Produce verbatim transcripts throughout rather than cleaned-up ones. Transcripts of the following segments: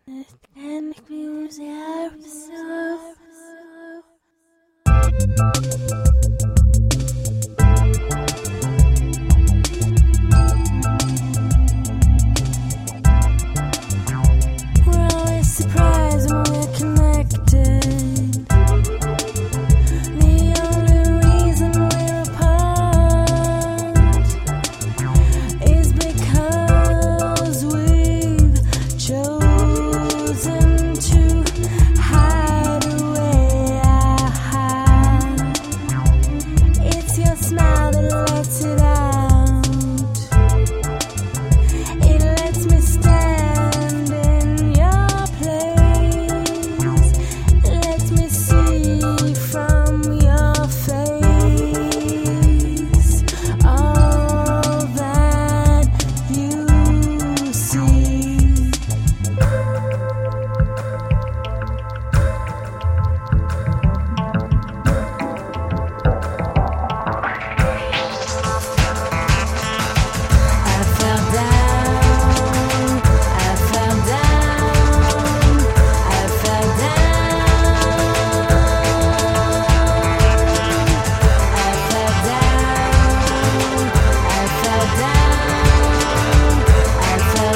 Kenn ich mich selbst so. We're always surprised when we're connected. The only reason we're apart is because we've chosen to hide away our heart. It's your smile that lets it out. It lets me stand in your place. Lets me see from your face all that you see. I fell down, I fell down, I fell down. I fell down, I fell down, I fell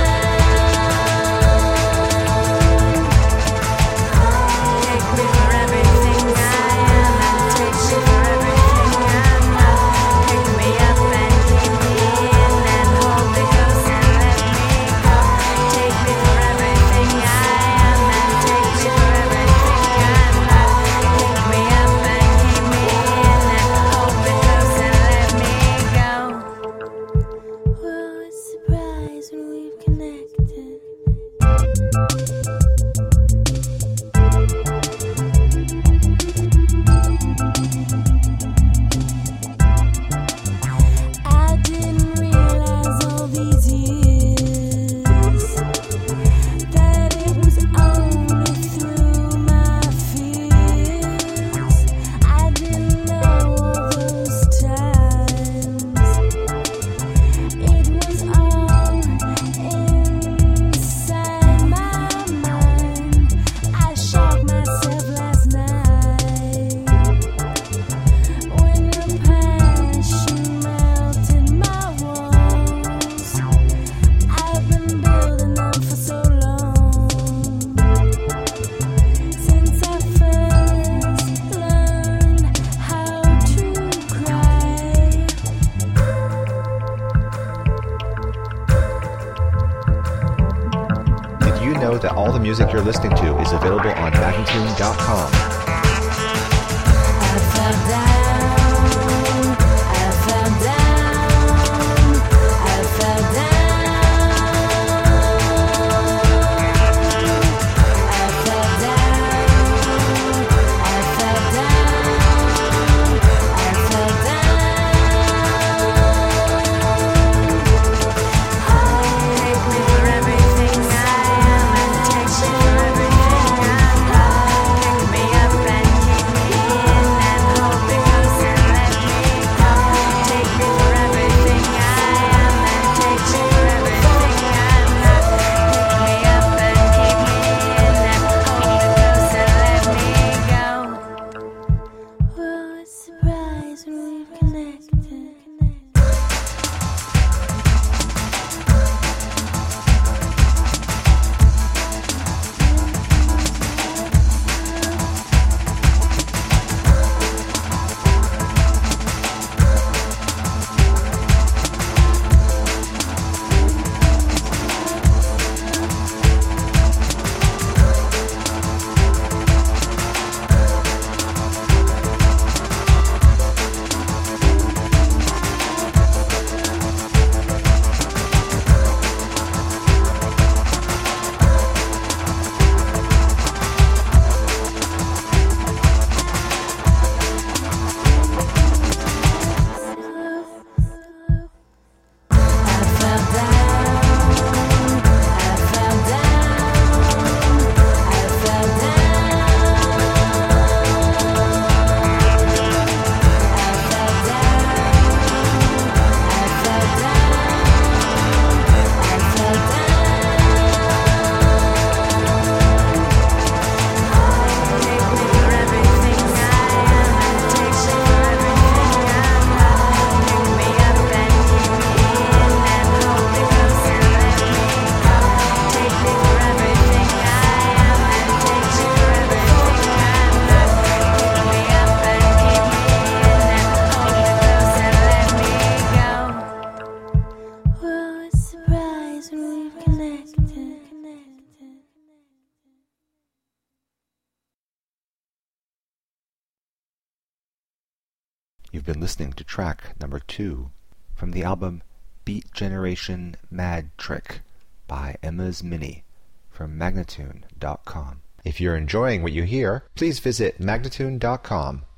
down. Take me for everything I am and take me for everything I'm not. Pick me up and keep me in and hold me close and let me go. Take me for everything I am and take me for everything I'm not. Pick me up and keep me in and hold me close and let me go. We're always surprised when we've connected. I didn't realize all these years that it was only through my fears. I didn't know all those times. It was all inside my mind. I shocked myself last night when your passion melted my walls. I've been building them for so long. Since I first learned how to cry. Did you know that all the music you're listening to is available on magnatune dot com? I fell down, I fell down, I fell down. I fell down, I fell down, I fell down. Take me for everything I am and take me for everything I'm not. Pick me up You've been listening to track number two from the album Beat Generation Mad Trick by Emma's Mini from Magnatune dot com. If you're enjoying what you hear, please visit Magnatune dot com